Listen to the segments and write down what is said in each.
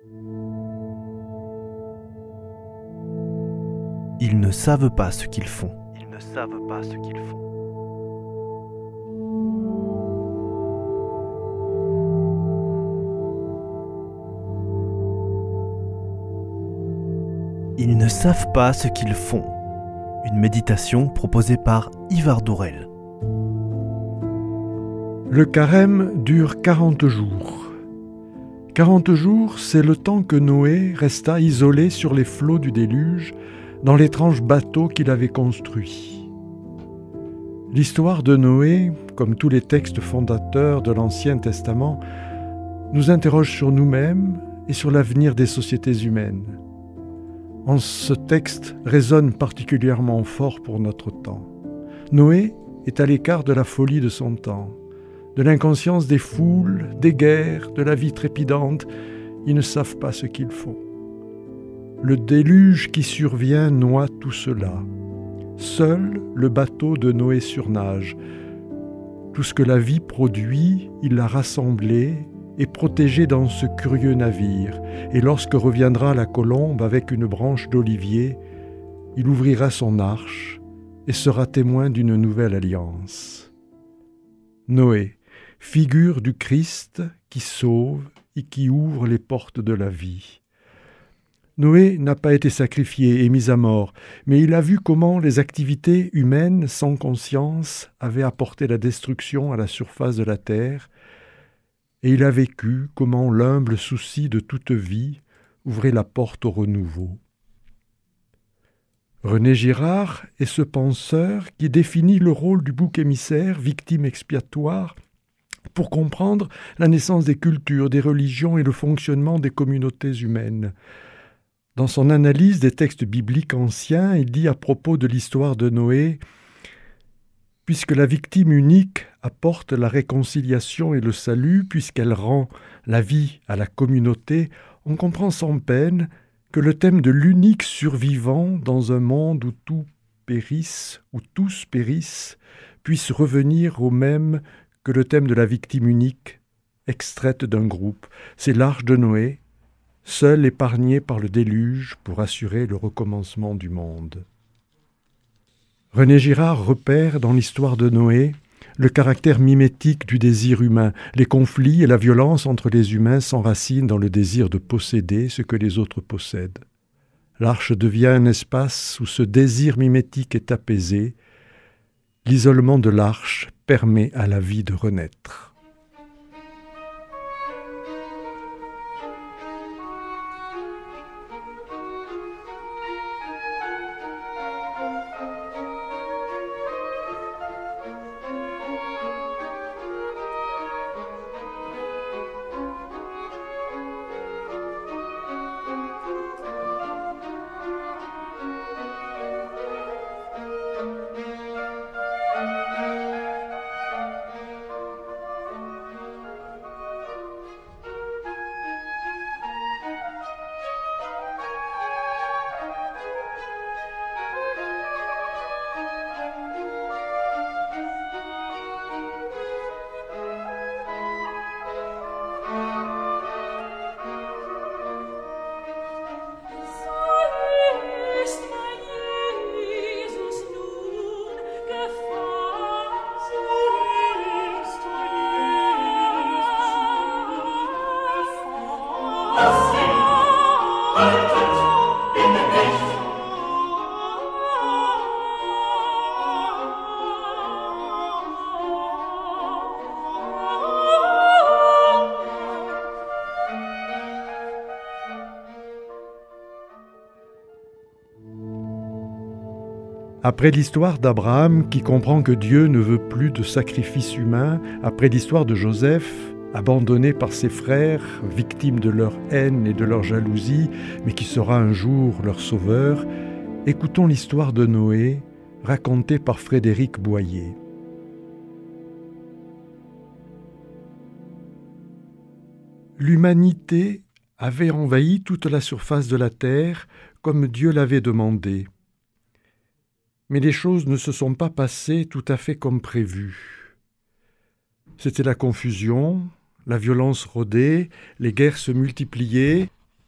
Ils ne savent pas ce qu'ils font. Ils ne savent pas ce qu'ils font. Ils ne savent pas ce qu'ils font. Une méditation proposée par Ivar Dourel. Le carême dure 40 jours. 40 jours, c'est le temps que Noé resta isolé sur les flots du déluge, dans l'étrange bateau qu'il avait construit. L'histoire de Noé, comme tous les textes fondateurs de l'Ancien Testament, nous interroge sur nous-mêmes et sur l'avenir des sociétés humaines. Ce texte résonne particulièrement fort pour notre temps. Noé est à l'écart de la folie de son temps, de l'inconscience des foules, des guerres, de la vie trépidante. Ils ne savent pas ce qu'ils font. Le déluge qui survient noie tout cela. Seul le bateau de Noé surnage. Tout ce que la vie produit, il l'a rassemblé et protégé dans ce curieux navire. Et lorsque reviendra la colombe avec une branche d'olivier, il ouvrira son arche et sera témoin d'une nouvelle alliance. Noé, figure du Christ qui sauve et qui ouvre les portes de la vie. Noé n'a pas été sacrifié et mis à mort, mais il a vu comment les activités humaines sans conscience avaient apporté la destruction à la surface de la terre, et il a vécu comment l'humble souci de toute vie ouvrait la porte au renouveau. René Girard est ce penseur qui définit le rôle du bouc émissaire, victime expiatoire, pour comprendre la naissance des cultures, des religions et le fonctionnement des communautés humaines. Dans son analyse des textes bibliques anciens, il dit à propos de l'histoire de Noé: « Puisque la victime unique apporte la réconciliation et le salut, puisqu'elle rend la vie à la communauté, on comprend sans peine que le thème de l'unique survivant dans un monde où tout périsse, où tous périssent, puisse revenir au même que le thème de la victime unique, extraite d'un groupe. C'est l'arche de Noé, seul épargné par le déluge pour assurer le recommencement du monde. » René Girard repère dans l'histoire de Noé le caractère mimétique du désir humain. Les conflits et la violence entre les humains s'enracinent dans le désir de posséder ce que les autres possèdent. L'arche devient un espace où ce désir mimétique est apaisé. L'isolement de l'arche permet à la vie de renaître. Après l'histoire d'Abraham qui comprend que Dieu ne veut plus de sacrifice humain, après l'histoire de Joseph, abandonné par ses frères, victime de leur haine et de leur jalousie, mais qui sera un jour leur sauveur, écoutons l'histoire de Noé, racontée par Frédéric Boyer. L'humanité avait envahi toute la surface de la terre comme Dieu l'avait demandé. Mais les choses ne se sont pas passées tout à fait comme prévu. C'était la confusion, la violence rôdait, les guerres se multipliaient,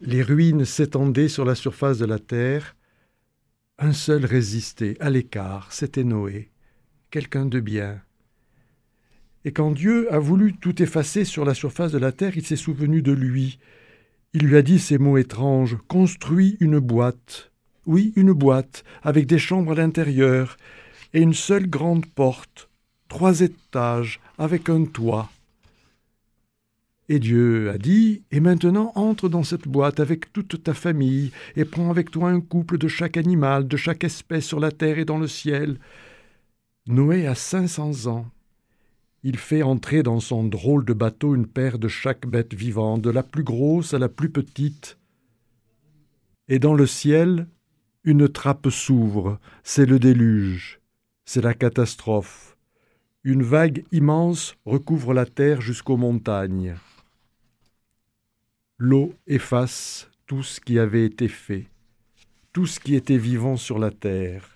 Les ruines s'étendaient sur la surface de la terre. Un seul résistait, à l'écart, c'était Noé, quelqu'un de bien. Et quand Dieu a voulu tout effacer sur la surface de la terre, il s'est souvenu de lui. Il lui a dit ces mots étranges, « Construis une boîte. » Oui, une boîte, avec des chambres à l'intérieur, et une seule grande porte, 3 étages, avec un toit. Et Dieu a dit, « Et maintenant entre dans cette boîte avec toute ta famille, et prends avec toi un couple de chaque animal, de chaque espèce sur la terre et dans le ciel. » Noé a 500 ans. Il fait entrer dans son drôle de bateau une paire de chaque bête vivante, de la plus grosse à la plus petite. Et dans le ciel, une trappe s'ouvre, c'est le déluge, c'est la catastrophe. Une vague immense recouvre la terre jusqu'aux montagnes. L'eau efface tout ce qui avait été fait, tout ce qui était vivant sur la terre.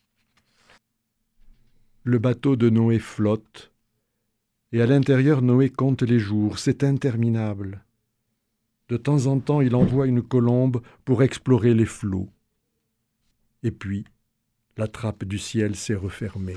Le bateau de Noé flotte, et à l'intérieur Noé compte les jours, c'est interminable. De temps en temps, il envoie une colombe pour explorer les flots. Et puis, la trappe du ciel s'est refermée.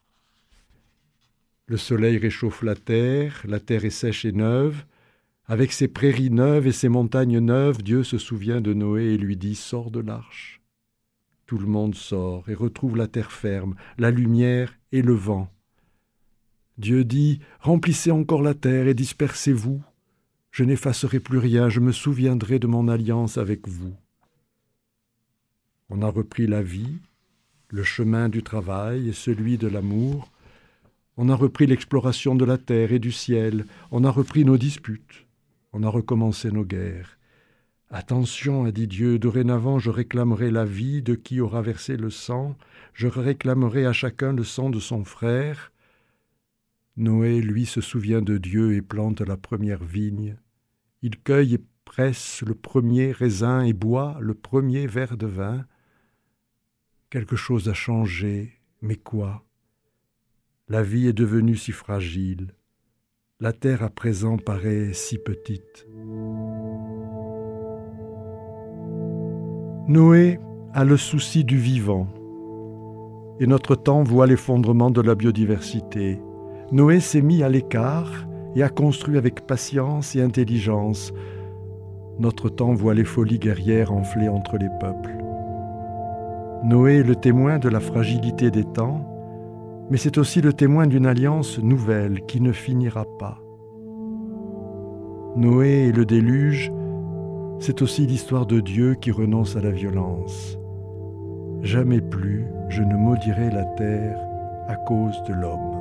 Le soleil réchauffe la terre est sèche et neuve. Avec ses prairies neuves et ses montagnes neuves, Dieu se souvient de Noé et lui dit « Sors de l'arche ». Tout le monde sort et retrouve la terre ferme, la lumière et le vent. Dieu dit « Remplissez encore la terre et dispersez-vous. Je n'effacerai plus rien, je me souviendrai de mon alliance avec vous. » On a repris la vie, le chemin du travail et celui de l'amour. On a repris l'exploration de la terre et du ciel. On a repris nos disputes. On a recommencé nos guerres. « Attention, a dit Dieu, dorénavant je réclamerai la vie de qui aura versé le sang. Je réclamerai à chacun le sang de son frère. » Noé, lui, se souvient de Dieu et plante la première vigne. Il cueille et presse le premier raisin et boit le premier verre de vin. Quelque chose a changé, mais quoi? La vie est devenue si fragile. La terre à présent paraît si petite. Noé a le souci du vivant. Et notre temps voit l'effondrement de la biodiversité. Noé s'est mis à l'écart et a construit avec patience et intelligence. Notre temps voit les folies guerrières enfler entre les peuples. Noé est le témoin de la fragilité des temps, mais c'est aussi le témoin d'une alliance nouvelle qui ne finira pas. Noé et le déluge, c'est aussi l'histoire de Dieu qui renonce à la violence. Jamais plus je ne maudirai la terre à cause de l'homme.